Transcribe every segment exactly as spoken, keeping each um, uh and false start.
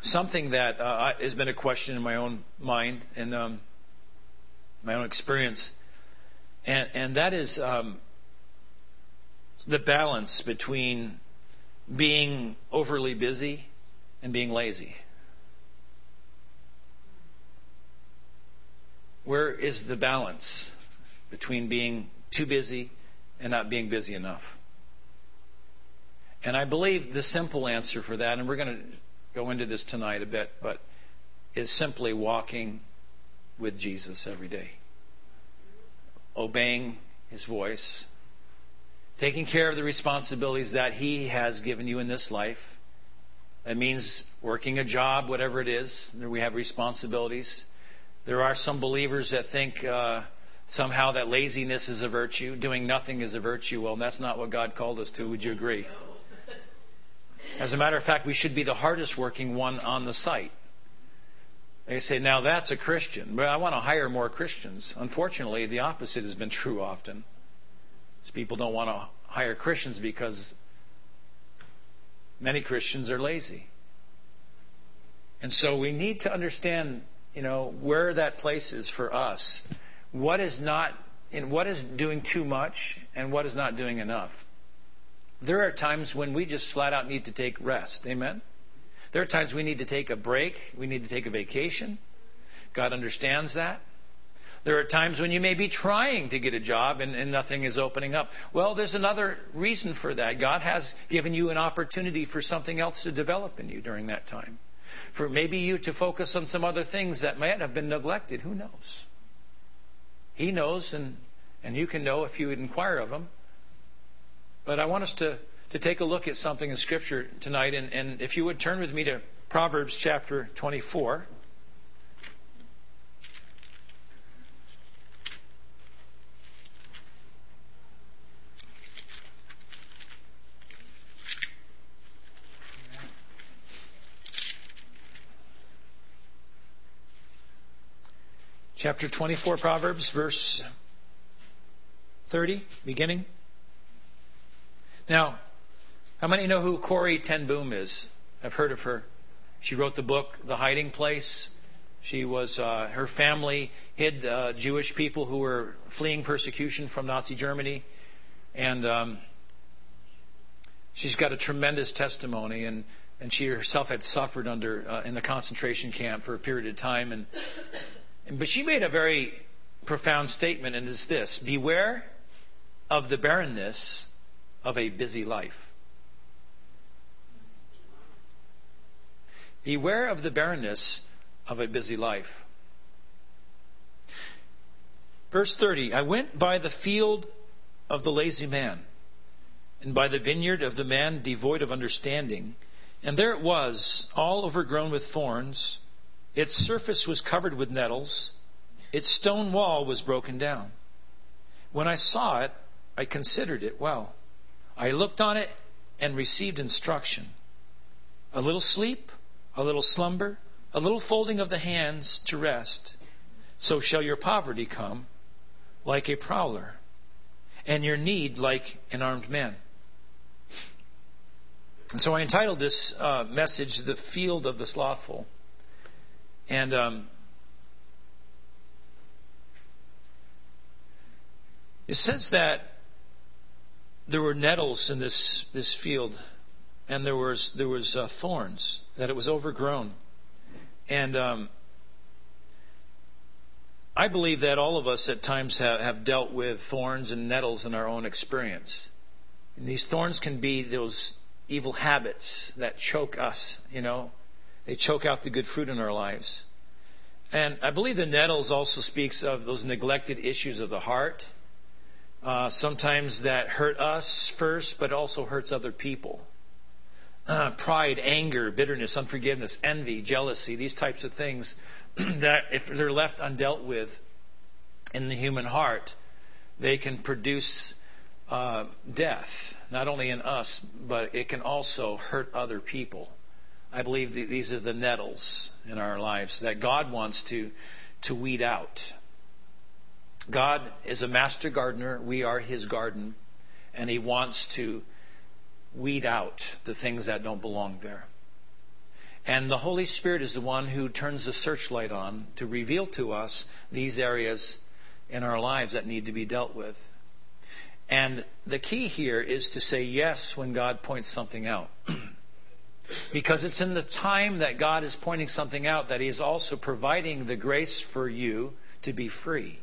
something that uh, has been a question in my own mind and um, my own experience, and and that is um, the balance between being overly busy and being lazy. Where is the balance between being too busy and not being busy enough? And I believe the simple answer for that, and we're going to go into this tonight a bit, but is simply walking with Jesus every day. Obeying His voice. Taking care of the responsibilities that He has given you in this life. That means working a job, whatever it is. We have responsibilities. There are some believers that think uh, somehow that laziness is a virtue. Doing nothing is a virtue. Well, that's not what God called us to. Would you agree? As a matter of fact, we should be the hardest working one on the site. They say, now that's a Christian. Well, I want to hire more Christians. Unfortunately, the opposite has been true often. People don't want to hire Christians because many Christians are lazy. And so we need to understand, you know, where that place is for us. What is not, and what is doing too much and what is not doing enough. There are times when we just flat out need to take rest. Amen? There are times we need to take a break. We need to take a vacation. God understands that. There are times when you may be trying to get a job and, and nothing is opening up. Well, there's another reason for that. God has given you an opportunity for something else to develop in you during that time. For maybe you to focus on some other things that might have been neglected. Who knows? He knows, and, and you can know if you would inquire of Him. But I want us to, to take a look at something in Scripture tonight. And, and if you would turn with me to Proverbs chapter twenty-four. Chapter twenty-four, Proverbs, verse thirty, beginning. Now, how many know who Corrie ten Boom is? I've heard of her. She wrote the book, The Hiding Place. She was, uh, her family hid uh, Jewish people who were fleeing persecution from Nazi Germany. And um, she's got a tremendous testimony. And, and she herself had suffered under uh, in the concentration camp for a period of time. And, and But she made a very profound statement, and it's this: beware of the barrenness of a busy life. Beware of the barrenness of a busy life. Verse thirty, I went by the field of the lazy man, and by the vineyard of the man devoid of understanding. And there it was, all overgrown with thorns. Its surface was covered with nettles. Its stone wall was broken down. When I saw it, I considered it well. I looked on it and received instruction. A little sleep, a little slumber, a little folding of the hands to rest. So shall your poverty come like a prowler, and your need like an armed man. And so I entitled this uh, message, The Field of the Slothful. And um, it says that there were nettles in this, this field, and there was there was uh, thorns, that it was overgrown. And um, I believe that all of us at times have, have dealt with thorns and nettles in our own experience. And these thorns can be those evil habits that choke us, you know. They choke out the good fruit in our lives. And I believe the nettles also speaks of those neglected issues of the heart. Uh, sometimes that hurt us first, but also hurts other people. Uh, pride, anger, bitterness, unforgiveness, envy, jealousy, these types of things that if they're left undealt with in the human heart, they can produce uh, death, not only in us, but it can also hurt other people. I believe th- these are the nettles in our lives that God wants to, to weed out. God is a master gardener. We are His garden. And He wants to weed out the things that don't belong there. And the Holy Spirit is the one who turns the searchlight on to reveal to us these areas in our lives that need to be dealt with. And the key here is to say yes when God points something out. Because it's in the time that God is pointing something out that He is also providing the grace for you to be free.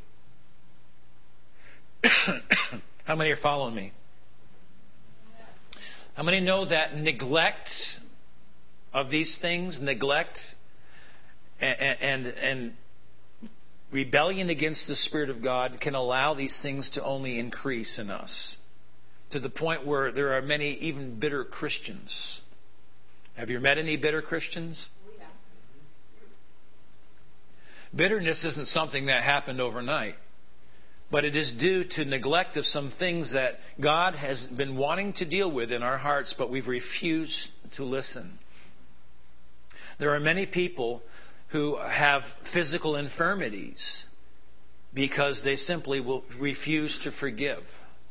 How many are following me? How many know that neglect of these things, neglect and, and, and rebellion against the Spirit of God can allow these things to only increase in us, to the point where there are many even bitter Christians. Have you met any bitter Christians? Bitterness isn't something that happened overnight, but it is due to neglect of some things that God has been wanting to deal with in our hearts, but we've refused to listen. There are many people who have physical infirmities because they simply will refuse to forgive.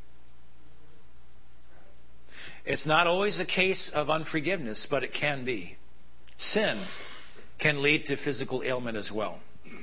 It's not always a case of unforgiveness, but it can be. Sin can lead to physical ailment as well.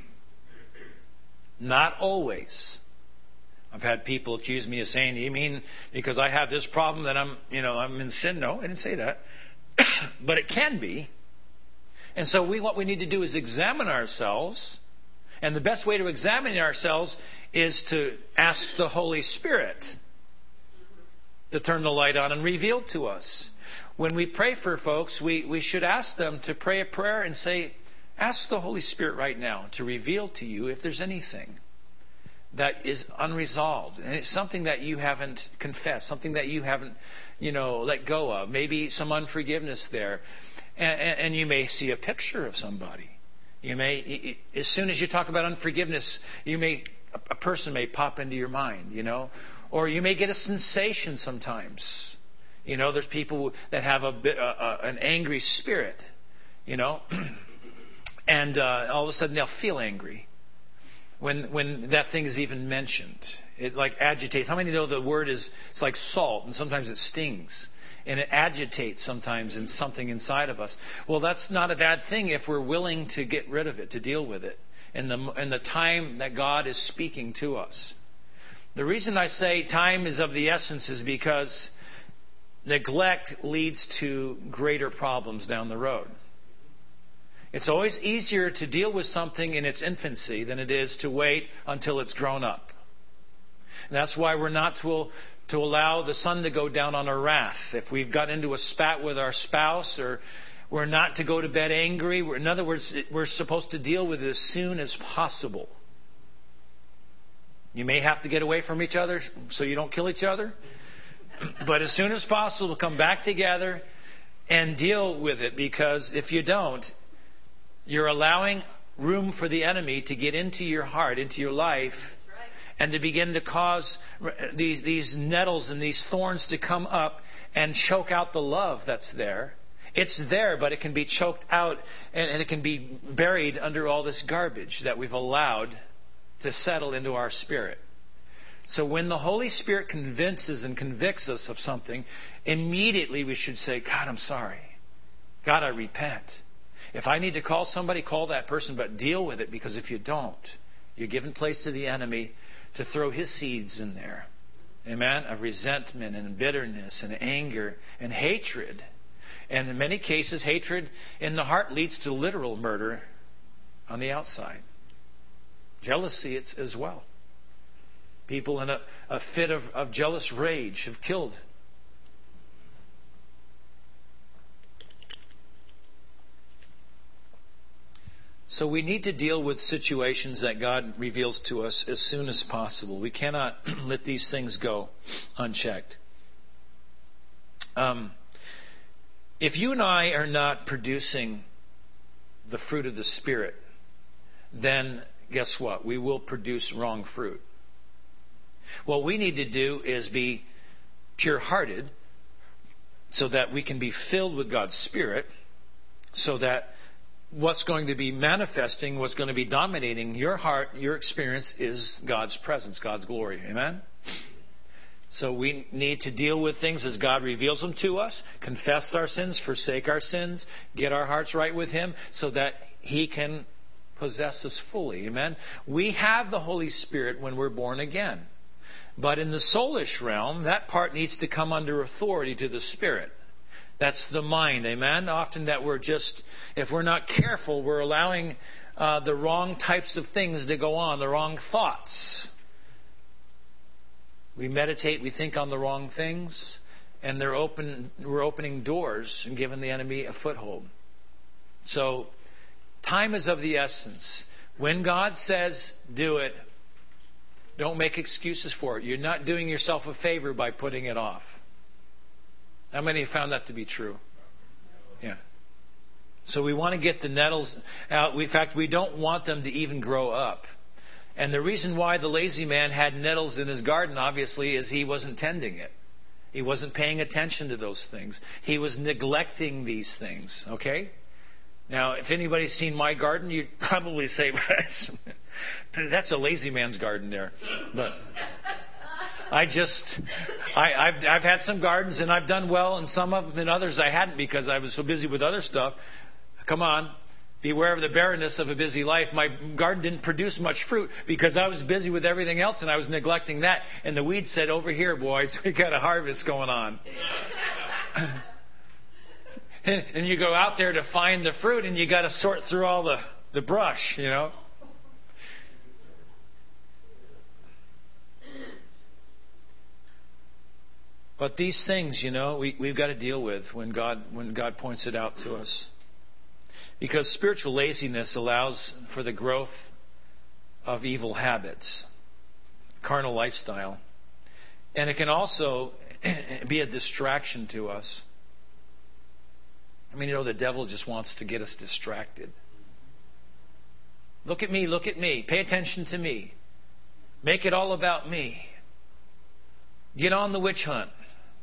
Not always. I've had people accuse me of saying, "You mean because I have this problem that I'm, you know, I'm in sin?" No, I didn't say that. But it can be. And so we, what we need to do is examine ourselves. And the best way to examine ourselves is to ask the Holy Spirit to turn the light on and reveal to us. When we pray for folks, we, we should ask them to pray a prayer and say, ask the Holy Spirit right now to reveal to you if there's anything that is unresolved. And it's something that you haven't confessed, something that you haven't, you know, let go of. Maybe some unforgiveness there. And, and, and you may see a picture of somebody. You may, as soon as you talk about unforgiveness, you may, a person may pop into your mind, you know. Or you may get a sensation sometimes. You know, there's people that have a bit, uh, uh, an angry spirit, you know. And uh, all of a sudden they'll feel angry when when that thing is even mentioned. It like agitates. How many know the word is, it's like salt, and sometimes it stings. And it agitates sometimes in something inside of us. Well, that's not a bad thing if we're willing to get rid of it, to deal with it, in the, in the time that God is speaking to us. The reason I say time is of the essence is because neglect leads to greater problems down the road. It's always easier to deal with something in its infancy than it is to wait until it's grown up. And that's why we're not to, to allow the sun to go down on our wrath. If we've got into a spat with our spouse, or we're not to go to bed angry. We're, in other words, we're supposed to deal with it as soon as possible. You may have to get away from each other so you don't kill each other. But as soon as possible, come back together and deal with it. Because if you don't, you're allowing room for the enemy to get into your heart, into your life, and to begin to cause these, these nettles and these thorns to come up and choke out the love that's there. It's there, but it can be choked out, and, and it can be buried under all this garbage that we've allowed to settle into our spirit. So when the Holy Spirit convinces and convicts us of something, immediately we should say, God, I'm sorry. God, I repent. If I need to call somebody, call that person, but deal with it, because if you don't, you're giving place to the enemy to throw his seeds in there. Amen? Of resentment and bitterness and anger and hatred. And in many cases, hatred in the heart leads to literal murder on the outside. Jealousy it's as well. People in a, a fit of, of jealous rage have killed. So we need to deal with situations that God reveals to us as soon as possible. We cannot let these things go unchecked. Um, if you and I are not producing the fruit of the Spirit, then guess what? We will produce wrong fruit. What we need to do is be pure-hearted so that we can be filled with God's Spirit, so that what's going to be manifesting, what's going to be dominating your heart, your experience, is God's presence, God's glory. Amen? So we need to deal with things as God reveals them to us, confess our sins, forsake our sins, get our hearts right with Him so that He can possess us fully. Amen? We have the Holy Spirit when we're born again. But in the soulish realm, that part needs to come under authority to the Spirit. That's the mind. Amen? Often that we're just, if we're not careful, we're allowing uh, the wrong types of things to go on, the wrong thoughts. We meditate, we think on the wrong things, and they're open, we're opening doors and giving the enemy a foothold. So, time is of the essence. When God says, do it, don't make excuses for it. You're not doing yourself a favor by putting it off. How many have found that to be true? Yeah. So we want to get the nettles out. In fact, we don't want them to even grow up. And the reason why the lazy man had nettles in his garden, obviously, is he wasn't tending it. He wasn't paying attention to those things. He was neglecting these things. Okay? Now, if anybody's seen my garden, you'd probably say, that's a lazy man's garden there. But I just, I, I've, I've had some gardens and I've done well, and some of them and others I hadn't because I was so busy with other stuff. Come on. Beware of the barrenness of a busy life. My garden didn't produce much fruit because I was busy with everything else and I was neglecting that. And the weeds said, over here, boys, we got a harvest going on. and, and you go out there to find the fruit and you got to sort through all the, the brush, you know. But these things, you know, we, we've got to deal with when God, when God points it out to us. Because spiritual laziness allows for the growth of evil habits, carnal lifestyle. And it can also be a distraction to us. I mean, you know, the devil just wants to get us distracted. Look at me, look at me. Pay attention to me. Make it all about me. Get on the witch hunt.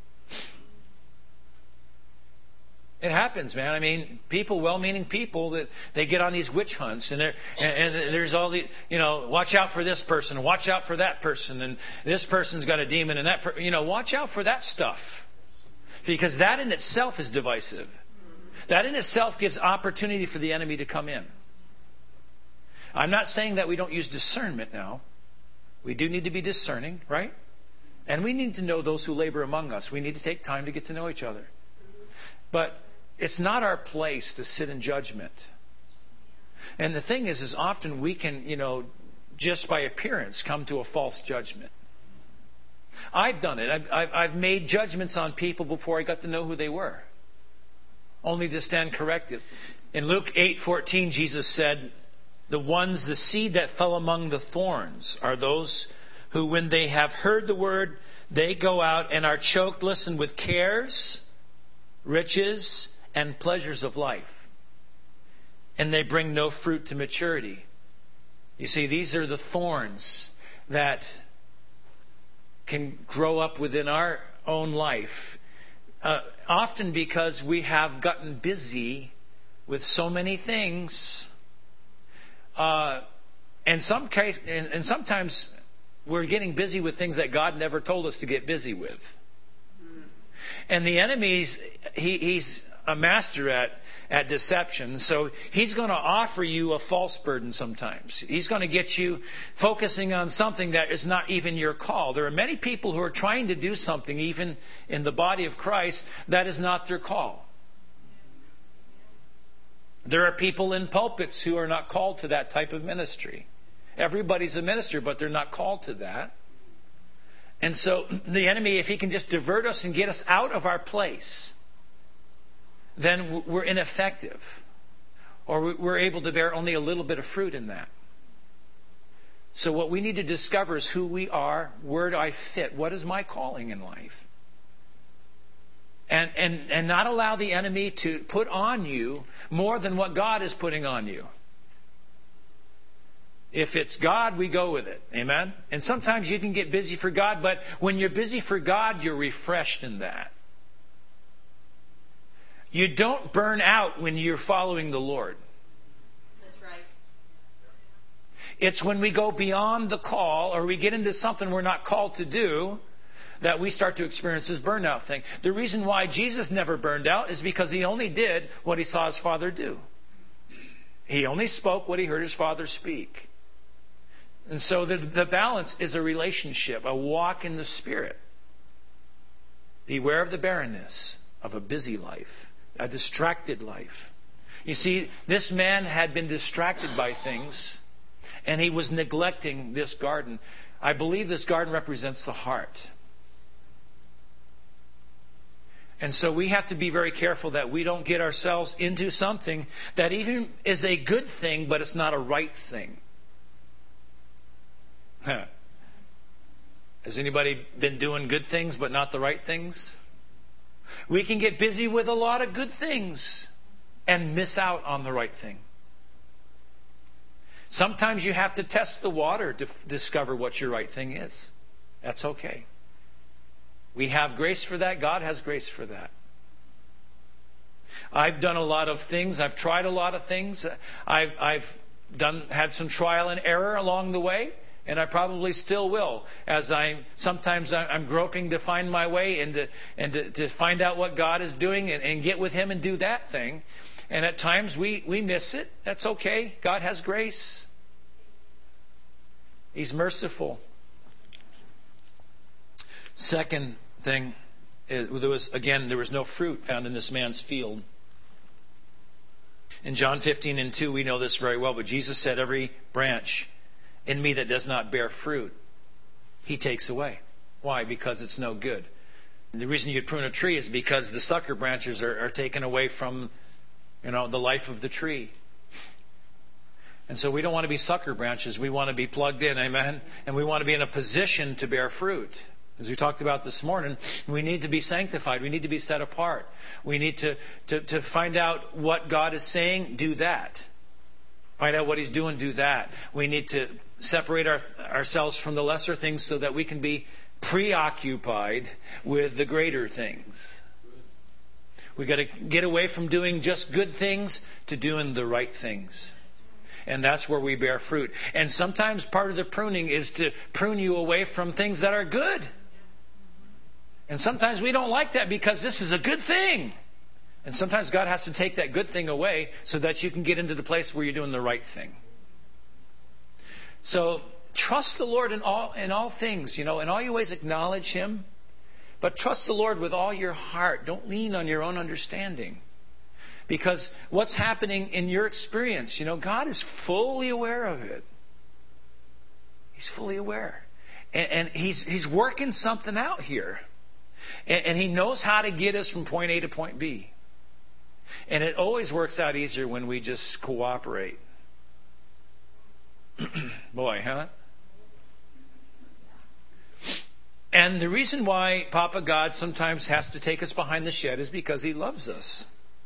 It happens, man. I mean, people, well-meaning people, that they get on these witch hunts, and, and, and there's all the, you know, watch out for this person, watch out for that person, and this person's got a demon, and that, per, you know, watch out for that stuff, because that in itself is divisive. That in itself gives opportunity for the enemy to come in. I'm not saying that we don't use discernment now. We do need to be discerning, right? And we need to know those who labor among us. We need to take time to get to know each other. But it's not our place to sit in judgment. And the thing is, is often we can, you know, just by appearance come to a false judgment. I've done it. I've, I've, I've made judgments on people before I got to know who they were, only to stand corrected. In Luke eight fourteen, Jesus said, the ones, the seed that fell among the thorns are those who, when they have heard the word, they go out and are choked, listen, with cares, riches, and pleasures of life. And they bring no fruit to maturity. You see, these are the thorns that can grow up within our own life. Uh, often because we have gotten busy with so many things. Uh, and some case, and, and sometimes we're getting busy with things that God never told us to get busy with. And the enemy's, he, he's a master at, at deception. So he's going to offer you a false burden sometimes. He's going to get you focusing on something that is not even your call. There are many people who are trying to do something, even in the body of Christ, that is not their call. There are people in pulpits who are not called to that type of ministry. Everybody's a minister, but they're not called to that. And so the enemy, if he can just divert us and get us out of our place, then we're ineffective. Or we're able to bear only a little bit of fruit in that. So what we need to discover is who we are, where do I fit, what is my calling in life? And, and, and not allow the enemy to put on you more than what God is putting on you. If it's God, we go with it. Amen? And sometimes you can get busy for God, but when you're busy for God, you're refreshed in that. You don't burn out when you're following the Lord. That's right. It's when we go beyond the call or we get into something we're not called to do that we start to experience this burnout thing. The reason why Jesus never burned out is because he only did what he saw his Father do. He only spoke what he heard his Father speak. And so the, the balance is a relationship, a walk in the Spirit. Beware of the barrenness of a busy life, a distracted life. You see, this man had been distracted by things, and he was neglecting this garden. I believe this garden represents the heart. And so we have to be very careful that we don't get ourselves into something that even is a good thing, but it's not a right thing. Huh. Has anybody been doing good things but not the right things? We can get busy with a lot of good things and miss out on the right thing. Sometimes you have to test the water to f- discover what your right thing is. That's okay. We have grace for that. God has grace for that. I've done a lot of things. I've tried a lot of things. I've, I've done had some trial and error along the way. And I probably still will, as I sometimes I'm groping to find my way and to and to, to find out what God is doing and, and get with Him and do that thing. And at times we, we miss it. That's okay. God has grace. He's merciful. Second thing, is, there was again there was no fruit found in this man's field. In John fifteen and two, we know this very well. But Jesus said, "Every branch in me that does not bear fruit, He takes away." Why? Because it's no good. And the reason you prune a tree is because the sucker branches are, are taken away from, you know, the life of the tree. And so we don't want to be sucker branches. We want to be plugged in, amen? And we want to be in a position to bear fruit. As we talked about this morning, we need to be sanctified. We need to be set apart. We need to, to, to find out what God is saying, do that. Find out what He's doing, do that. We need to separate our, ourselves from the lesser things so that we can be preoccupied with the greater things. We've got to get away from doing just good things to doing the right things. And that's where we bear fruit. And sometimes part of the pruning is to prune you away from things that are good. And sometimes we don't like that because this is a good thing. And sometimes God has to take that good thing away so that you can get into the place where you're doing the right thing. So trust the Lord in all in all things, you know, in all your ways acknowledge Him. But trust the Lord with all your heart. Don't lean on your own understanding. Because what's happening in your experience, you know, God is fully aware of it. He's fully aware. And, and He's He's working something out here. And, and He knows how to get us from point A to point B. And it always works out easier when we just cooperate. Boy, huh? And the reason why Papa God sometimes has to take us behind the shed is because He loves us.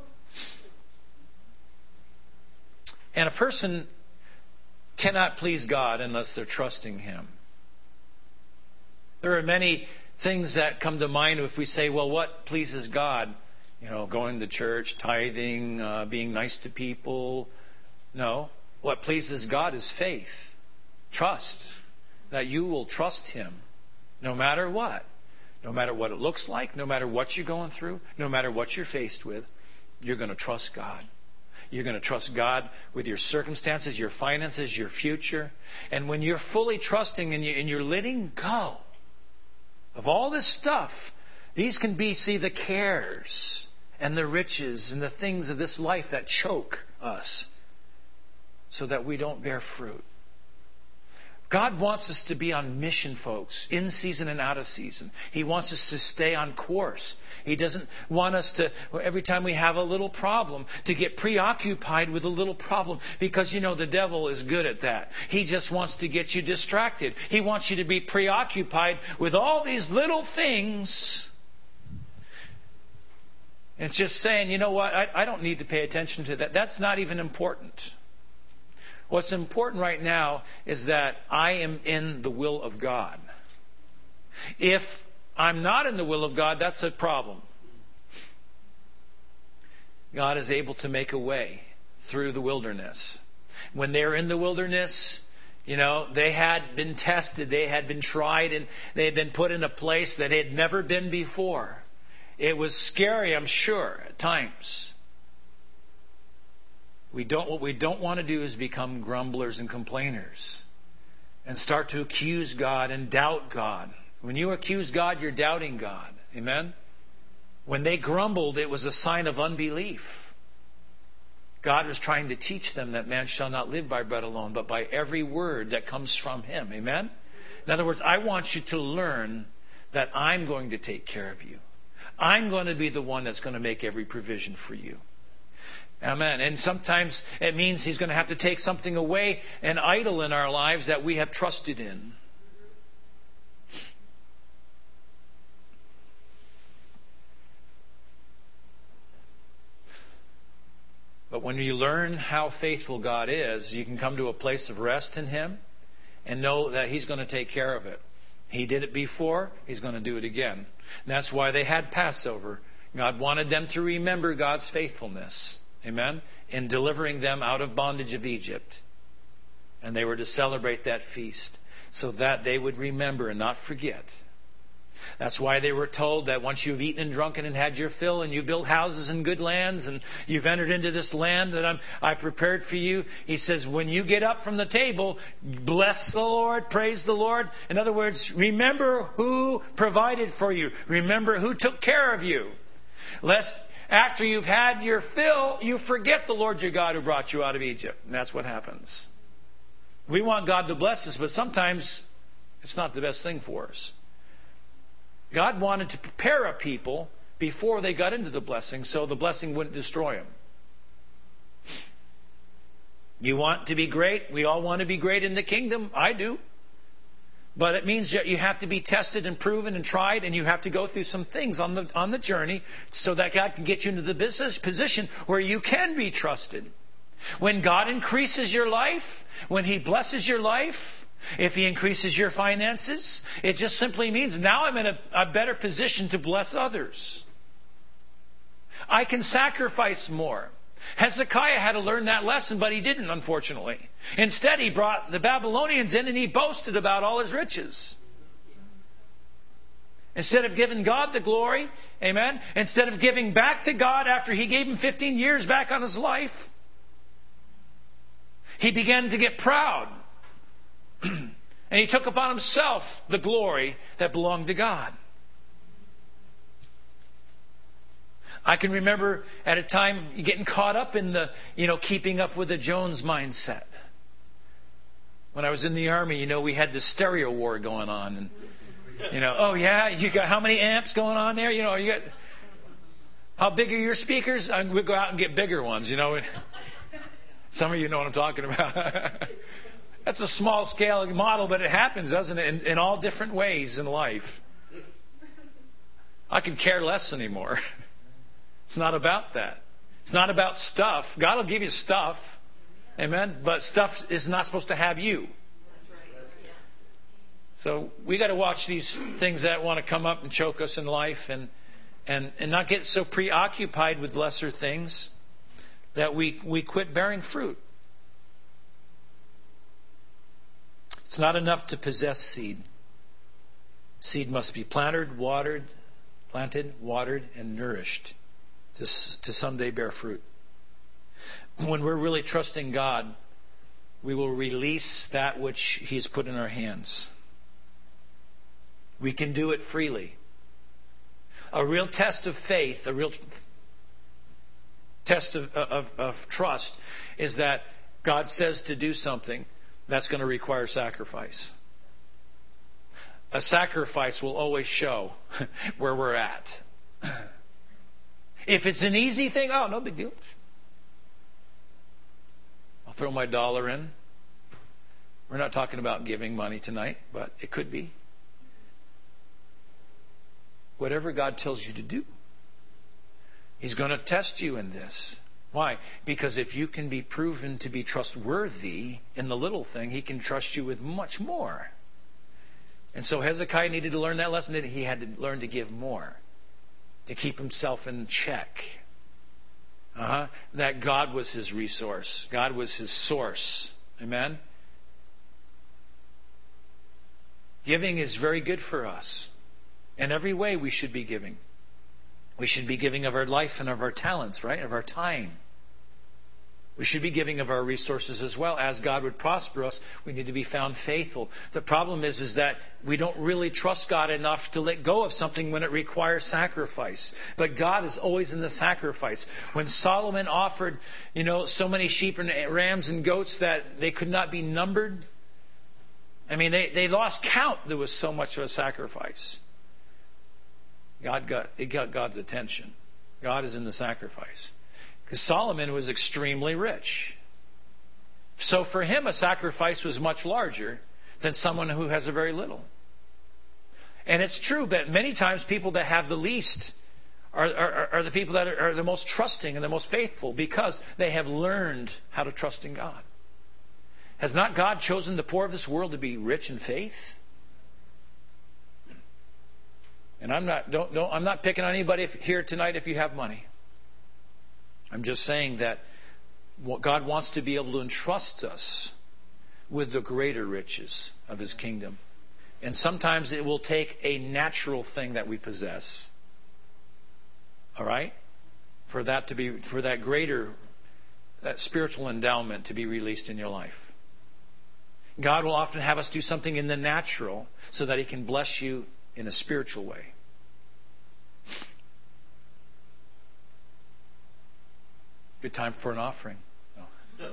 And a person cannot please God unless they're trusting Him. There are many things that come to mind if we say, well, what pleases God? You know, going to church, tithing, uh, being nice to people. No. What pleases God is faith. Trust. That you will trust Him no matter what. No matter what it looks like, no matter what you're going through, no matter what you're faced with, you're going to trust God. You're going to trust God with your circumstances, your finances, your future. And when you're fully trusting and, you, and you're letting go of all this stuff, these can be, see, the cares and the riches and the things of this life that choke us so that we don't bear fruit. God wants us to be on mission, folks, in season and out of season. He wants us to stay on course. He doesn't want us to, every time we have a little problem, to get preoccupied with a little problem. Because, you know, the devil is good at that. He just wants to get you distracted. He wants you to be preoccupied with all these little things. It's just saying, you know what, I, I don't need to pay attention to that. That's not even important. What's important right now is that I am in the will of God. If I'm not in the will of God, that's a problem. God is able to make a way through the wilderness. When they're in the wilderness, You know, they had been tested, they had been tried, and they had been put in a place that they had never been before. It was scary, I'm sure, at times. We don't, what we don't want to do is become grumblers and complainers and start to accuse God and doubt God. When you accuse God, you're doubting God. Amen? When they grumbled, it was a sign of unbelief. God was trying to teach them that man shall not live by bread alone, but by every word that comes from Him. Amen? In other words, I want you to learn that I'm going to take care of you. I'm going to be the one that's going to make every provision for you. Amen. And sometimes it means He's going to have to take something away, an idol in our lives that we have trusted in. But when you learn how faithful God is, you can come to a place of rest in Him and know that He's going to take care of it. He did it before, He's going to do it again. And that's why they had Passover. God wanted them to remember God's faithfulness. Amen? In delivering them out of bondage of Egypt. And they were to celebrate that feast so that they would remember and not forget. That's why they were told that once you've eaten and drunken and had your fill and you built houses in good lands and you've entered into this land that I'm, I prepared for you, He says, when you get up from the table, bless the Lord, praise the Lord. In other words, remember who provided for you. Remember who took care of you. Lest after you've had your fill, you forget the Lord your God who brought you out of Egypt. And that's what happens. We want God to bless us, but sometimes it's not the best thing for us. God wanted to prepare a people before they got into the blessing so the blessing wouldn't destroy them. You want to be great? We all want to be great in the kingdom. I do. But it means that you have to be tested and proven and tried, and you have to go through some things on the on the journey so that God can get you into the business position where you can be trusted. When God increases your life, when He blesses your life, if He increases your finances, it just simply means now I'm in a, a better position to bless others. I can sacrifice more. Hezekiah had to learn that lesson, but he didn't, unfortunately. Instead, he brought the Babylonians in and he boasted about all his riches. Instead of giving God the glory, amen, instead of giving back to God after He gave him fifteen years back on his life, he began to get proud. And he took upon himself the glory that belonged to God. I can remember at a time getting caught up in the, you know, keeping up with the Jones mindset. When I was in the Army, you know, we had the stereo war going on. And, you know, oh yeah, you got how many amps going on there? You know, you got, how big are your speakers? We go out and get bigger ones, you know. Some of you know what I'm talking about. That's a small scale model, but it happens, doesn't it, in, in all different ways in life. I could care less anymore. It's not about that. It's not about stuff. God will give you stuff. Amen? But stuff is not supposed to have you. So we got to watch these things that want to come up and choke us in life and, and, and not get so preoccupied with lesser things that we, we quit bearing fruit. It's not enough to possess seed. Seed must be planted, watered, planted, watered, and nourished to, to someday bear fruit. When we're really trusting God, we will release that which He's put in our hands. We can do it freely. A real test of faith, a real test of, of, of trust is that God says to do something that's going to require sacrifice. A sacrifice will always show where we're at. If it's an easy thing, oh, no big deal. I'll throw my dollar in. We're not talking about giving money tonight, but it could be. Whatever God tells you to do, He's going to test you in this. Why? Because if you can be proven to be trustworthy in the little thing, He can trust you with much more. And so Hezekiah needed to learn that lesson. That he had to learn to give more, to keep himself in check. Uh-huh. That God was his resource. God was his source. Amen? Giving is very good for us. In every way we should be giving. We should be giving of our life and of our talents, right? Of our time. We should be giving of our resources as well. As God would prosper us, we need to be found faithful. The problem is, is that we don't really trust God enough to let go of something when it requires sacrifice. But God is always in the sacrifice. When Solomon offered, you know, so many sheep and rams and goats that they could not be numbered, I mean, they, they lost count. There was so much of a sacrifice. God got, it got God's attention. God is in the sacrifice. Because Solomon was extremely rich. So for him, a sacrifice was much larger than someone who has a very little. And it's true that many times people that have the least are, are, are the people that are, are the most trusting and the most faithful, because they have learned how to trust in God. Has not God chosen the poor of this world to be rich in faith? And I'm not don't, don't I'm not picking on anybody if, here tonight if you have money. I'm just saying that what God wants to be able to entrust us with the greater riches of His kingdom. And sometimes it will take a natural thing that we possess, all right, for that to be, for that greater, that spiritual endowment to be released in your life. God will often have us do something in the natural so that He can bless you in a spiritual way. Good time for an offering. No.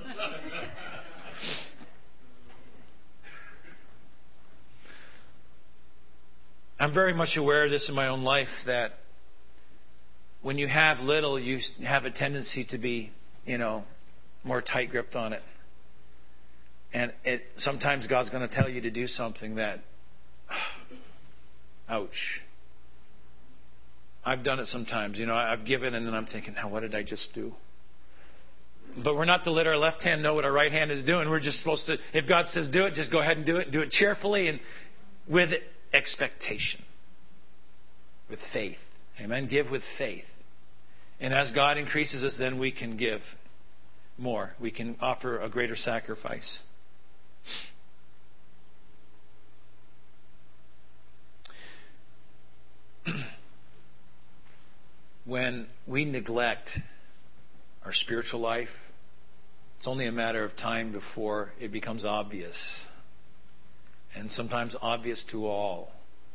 I'm very much aware of this in my own life, that when you have little, you have a tendency to be, you know, more tight-gripped on it. And it, sometimes God's going to tell you to do something that, ouch. I've done it sometimes. You know, I've given and then I'm thinking, now what did I just do? But we're not to let our left hand know what our right hand is doing. We're just supposed to, if God says do it, just go ahead and do it. Do it cheerfully and with expectation. With faith. Amen? Give with faith. And as God increases us, then we can give more. We can offer a greater sacrifice. When we neglect our spiritual life, it's only a matter of time before it becomes obvious. And sometimes obvious to all.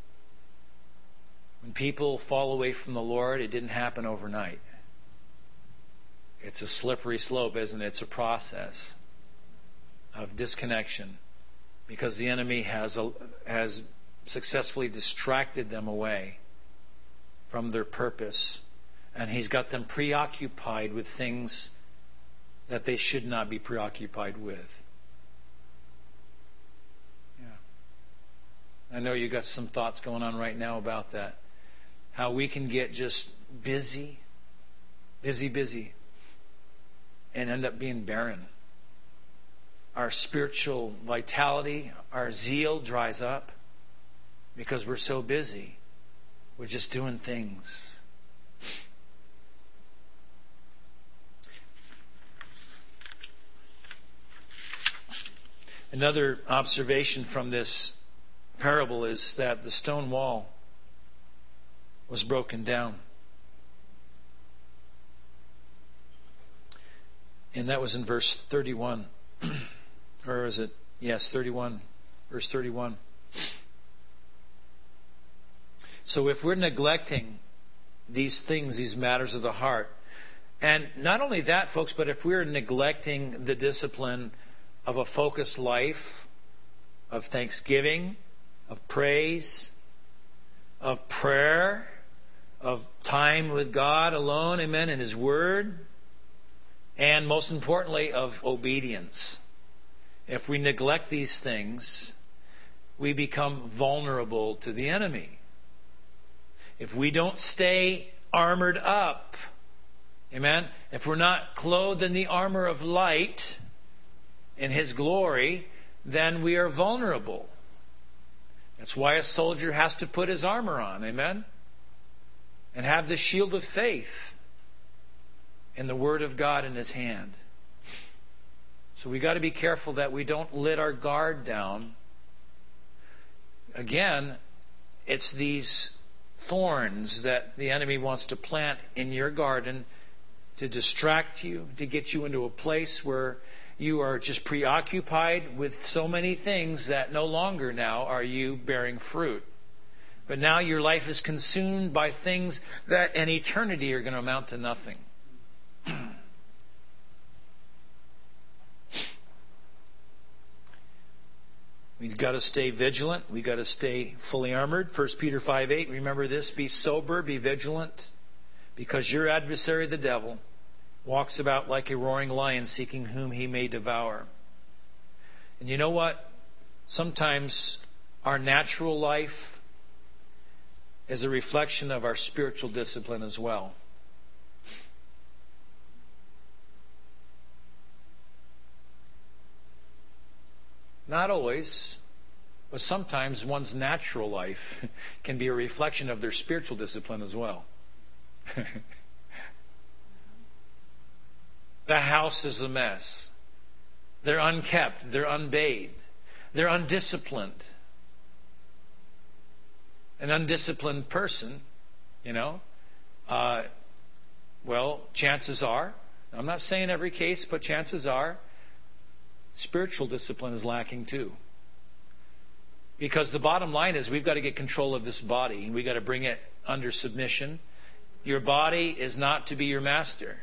When people fall away from the Lord, it didn't happen overnight. It's a slippery slope, isn't it? It's a process of disconnection, because the enemy has a, has successfully distracted them away from their purpose, and he's got them preoccupied with things that they should not be preoccupied with. Yeah. I know you got some thoughts going on right now about that. How we can get just busy, busy, busy, and end up being barren. Our spiritual vitality, our zeal dries up because we're so busy. We're just doing things. Another observation from this parable is that the stone wall was broken down. And that was in verse thirty-one. Or is it? Yes, thirty-one. Verse thirty-one. So if we're neglecting these things, these matters of the heart, and not only that, folks, but if we're neglecting the discipline of a focused life, of thanksgiving, of praise, of prayer, of time with God alone, amen, in His Word, and most importantly, of obedience. If we neglect these things, we become vulnerable to the enemy. If we don't stay armored up, amen, if we're not clothed in the armor of light, in His glory, then we are vulnerable. That's why a soldier has to put his armor on, amen, and have the shield of faith and the Word of God in his hand. So we got to be careful that we don't let our guard down. again, it's these thorns that the enemy wants to plant in your garden to distract you, to get you into a place where you are just preoccupied with so many things that no longer now are you bearing fruit. But now your life is consumed by things that in eternity are going to amount to nothing. We've got to stay vigilant. We've got to stay fully armored. First Peter five eight, remember this, be sober, be vigilant, because your adversary, the devil, walks about like a roaring lion seeking whom he may devour. And you know what? Sometimes our natural life is a reflection of our spiritual discipline as well. Not always, but sometimes one's natural life can be a reflection of their spiritual discipline as well. The house is a mess. They're unkept. They're unbathed. They're undisciplined. An undisciplined person, you know, uh, well, chances are, I'm not saying every case, but chances are, spiritual discipline is lacking too. Because the bottom line is we've got to get control of this body and we've got to bring it under submission. Your body is not to be your master.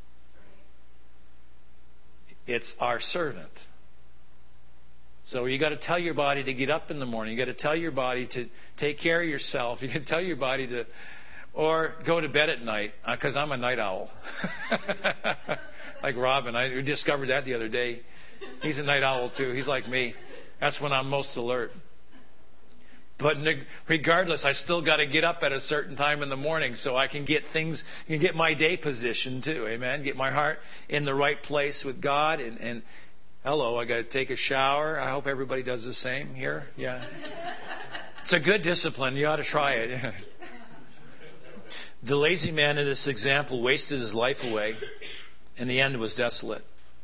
It's our servant. So you got to tell your body to get up in the morning. You got to tell your body to take care of yourself. You got to tell your body to, or go to bed at night, because I'm a night owl. Like Robin, I discovered that the other day. He's a night owl too. He's like me. That's when I'm most alert. But regardless, I still got to get up at a certain time in the morning so I can get things, can get my day positioned too. Amen. Get my heart in the right place with God. And, and hello, I got to take a shower. I hope everybody does the same here. Yeah. It's a good discipline. You ought to try it. The lazy man in this example wasted his life away, and the end was desolate.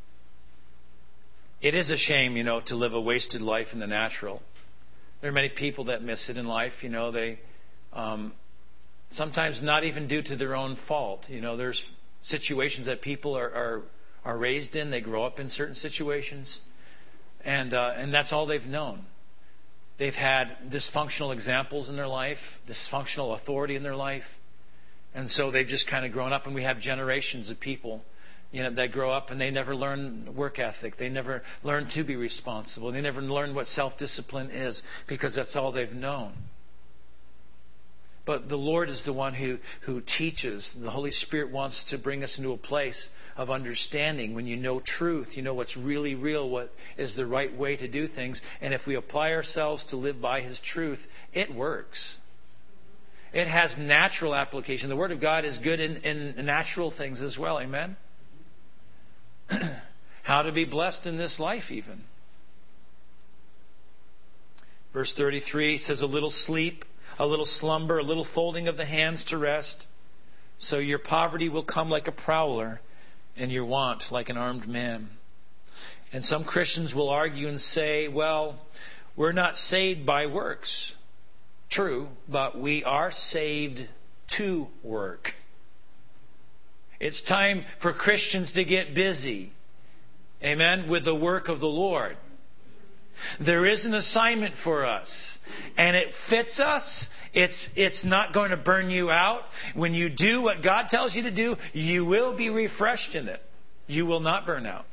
It is a shame, you know, to live a wasted life in the natural. There are many people that miss it in life. You know, they um, sometimes not even due to their own fault. You know, there's situations that people are are, are raised in. They grow up in certain situations, and uh, and that's all they've known. They've had dysfunctional examples in their life, dysfunctional authority in their life, and so they've just kind of grown up. And we have generations of people, you know, that grow up and they never learn work ethic. They never learn to be responsible. They never learn what self-discipline is because that's all they've known. But the Lord is the one who, who teaches. The Holy Spirit wants to bring us into a place of understanding. When you know truth, you know what's really real, what is the right way to do things. And if we apply ourselves to live by His truth, it works. It has natural application. The Word of God is good in, in natural things as well. Amen? How to be blessed in this life even. Verse thirty-three says, a little sleep, a little slumber, a little folding of the hands to rest. So your poverty will come like a prowler, and your want like an armed man. And some Christians will argue and say, well, we're not saved by works. True, but we are saved to work. It's time for Christians to get busy, amen, with the work of the Lord. There is an assignment for us, and it fits us. It's, it's not going to burn you out. When you do what God tells you to do, you will be refreshed in it. You will not burn out.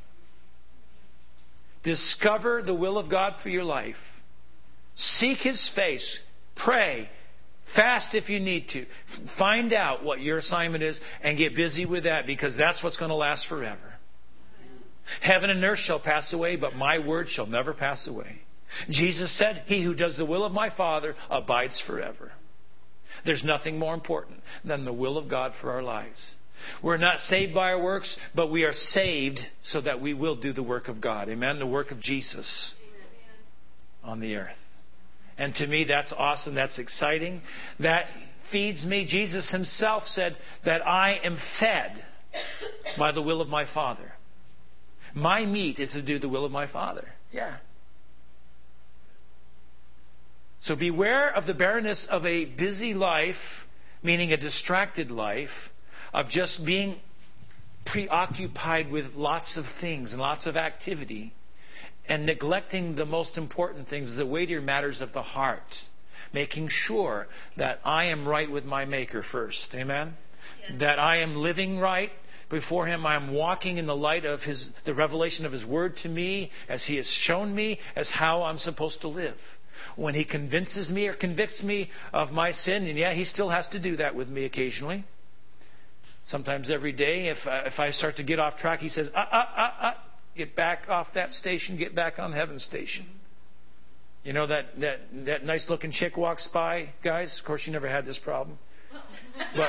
Discover the will of God for your life. Seek His face. Pray. Fast if you need to. Find out what your assignment is and get busy with that, because that's what's going to last forever. Heaven and earth shall pass away, but my word shall never pass away. Jesus said, he who does the will of my Father abides forever. There's nothing more important than the will of God for our lives. We're not saved by our works, but we are saved so that we will do the work of God. Amen? The work of Jesus on the earth. And to me, that's awesome. That's exciting. That feeds me. Jesus Himself said that I am fed by the will of my Father. My meat is to do the will of my Father. Yeah. So beware of the barrenness of a busy life, meaning a distracted life, of just being preoccupied with lots of things and lots of activity, and neglecting the most important things, the weightier matters of the heart. Making sure that I am right with my Maker first. Amen? Yes. That I am living right before Him. I am walking in the light of His, the revelation of His Word to me, as He has shown me as how I'm supposed to live. When He convinces me or convicts me of my sin, and yeah, He still has to do that with me occasionally. Sometimes every day, if uh, if I start to get off track, He says, ah, ah, ah, ah, get back off that station, get back on heaven's station. You know that, that, that nice looking chick walks by, guys? Of course, you never had this problem. But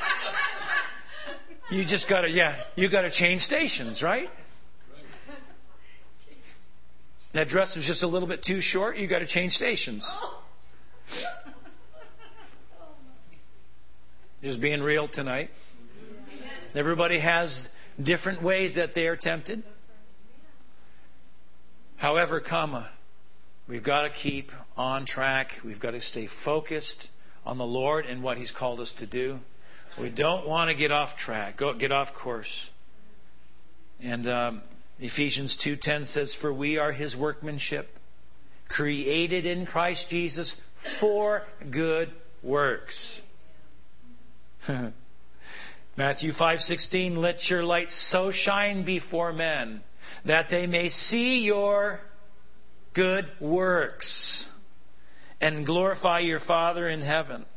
you just got to, yeah, you got to change stations, right? That dress is just a little bit too short, you got to change stations. Just being real tonight. Everybody has different ways that they are tempted. However, comma, we've got to keep on track. We've got to stay focused on the Lord and what He's called us to do. We don't want to get off track, go, get off course. And um, Ephesians two ten says, "For we are His workmanship, created in Christ Jesus for good works." Matthew five sixteen, "Let your light so shine before men that they may see your good works and glorify your Father in heaven."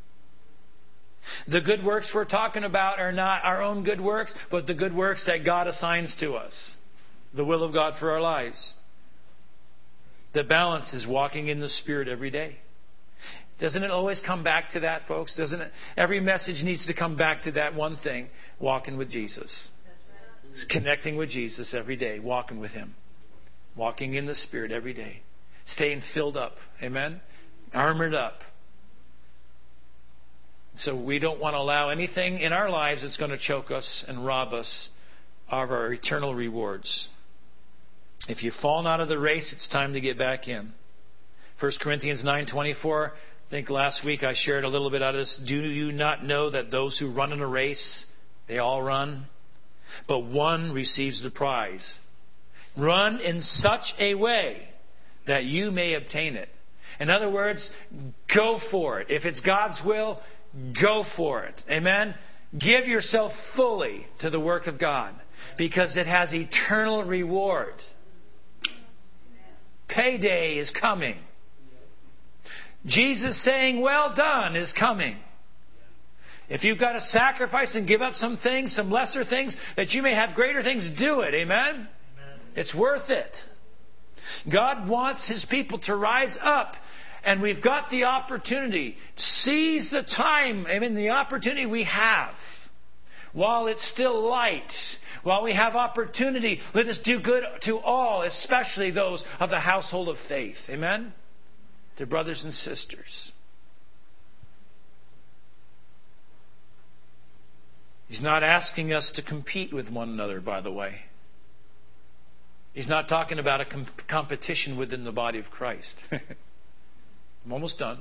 The good works we're talking about are not our own good works, but the good works that God assigns to us. The will of God for our lives. The balance is walking in the Spirit every day. Doesn't it always come back to that, folks? Doesn't it? Every message needs to come back to that one thing. Walking with Jesus. It's connecting with Jesus every day. Walking with Him. Walking in the Spirit every day. Staying filled up. Amen? Armored up. So we don't want to allow anything in our lives that's going to choke us and rob us of our eternal rewards. If you've fallen out of the race, it's time to get back in. First Corinthians nine twenty-four. I think last week I shared a little bit out of this. "Do you not know that those who run in a race, they all run, but one receives the prize? Run in such a way that you may obtain it." In other words, go for it. If it's God's will, go for it. Amen? Give yourself fully to the work of God, because it has eternal reward. Payday is coming. Jesus saying, "Well done," is coming. If you've got to sacrifice and give up some things, some lesser things, that you may have greater things, do it. Amen? Amen. It's worth it. God wants His people to rise up. And we've got the opportunity. Seize the time, amen, the opportunity we have. While it's still light, while we have opportunity, let us do good to all, especially those of the household of faith. Amen? To brothers and sisters. He's not asking us to compete with one another, by the way. He's not talking about a com- competition within the body of Christ. I'm almost done.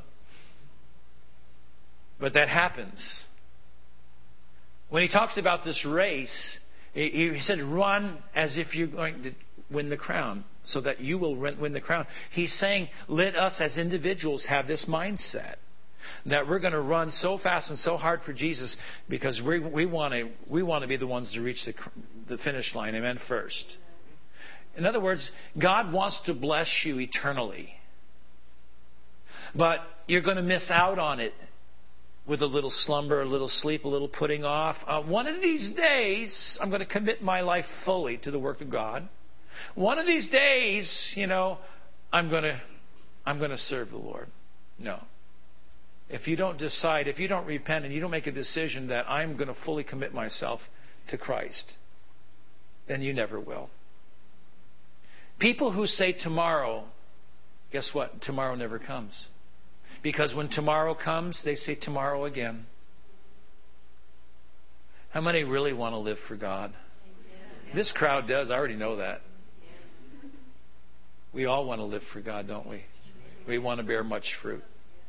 But that happens. When He talks about this race, He said, run as if you're going to win the crown, so that you will win the crown. He's saying, let us as individuals have this mindset that we're going to run so fast and so hard for Jesus, because we we want to we want to be the ones to reach the the finish line. Amen. First. In other words, God wants to bless you eternally. But you're going to miss out on it with a little slumber, a little sleep, a little putting off. Uh, one of these days, I'm going to commit my life fully to the work of God. One of these days, you know, I'm going to, I'm going to serve the Lord. No. If you don't decide, if you don't repent and you don't make a decision that I'm going to fully commit myself to Christ, then you never will. People who say tomorrow, guess what? Tomorrow never comes. Because when tomorrow comes, they say tomorrow again. How many really want to live for God? This crowd does. I already know that. We all want to live for God, don't we? We want to bear much fruit.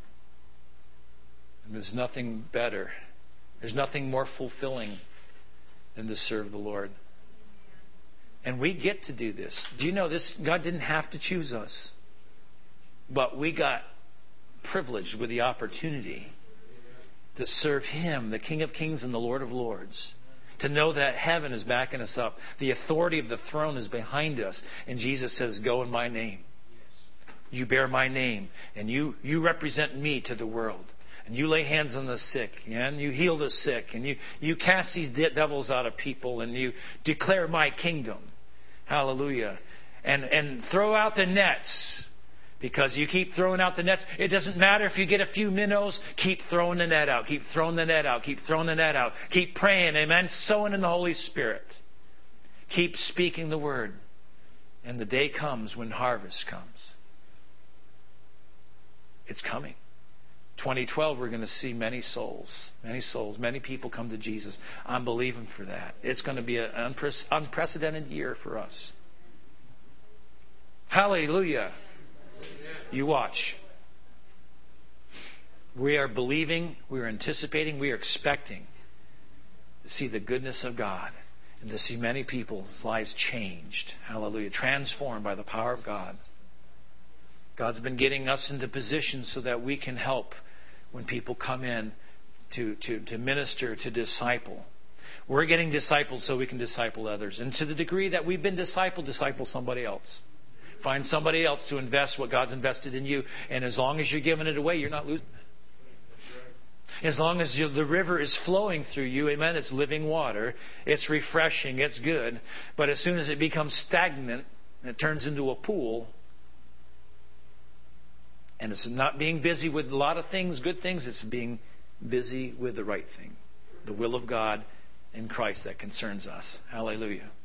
And there's nothing better. There's nothing more fulfilling than to serve the Lord. And we get to do this. Do you know this? God didn't have to choose us. But we got privileged with the opportunity to serve Him, the King of Kings and the Lord of Lords. To know that heaven is backing us up. The authority of the throne is behind us. And Jesus says, go in my name. You bear my name. And you, you represent me to the world. And you lay hands on the sick. Yeah? And you heal the sick. And you, you cast these devils out of people. And you declare my kingdom. Hallelujah. And, and throw out the nets. Because you keep throwing out the nets. It doesn't matter if you get a few minnows. Keep throwing the net out. Keep throwing the net out. Keep throwing the net out. Keep praying. Amen. Sowing in the Holy Spirit. Keep speaking the word. And the day comes when harvest comes. It's coming. twenty twelve, we're going to see many souls. Many souls. Many people come to Jesus. I'm believing for that. It's going to be an unprecedented year for us. Hallelujah. You watch. We are believing, we are anticipating, we are expecting to see the goodness of God and to see many people's lives changed. Hallelujah. Transformed by the power of God. God's been getting us into position so that we can help when people come in to, to, to minister, to disciple. We're getting discipled so we can disciple others. And to the degree that we've been discipled, disciple somebody else. Find somebody else to invest what God's invested in you. And as long as you're giving it away, you're not losing it. As long as you, the river is flowing through you, amen, it's living water. It's refreshing. It's good. But as soon as it becomes stagnant, and it turns into a pool, and it's not being busy with a lot of things, good things, it's being busy with the right thing. The will of God in Christ that concerns us. Hallelujah.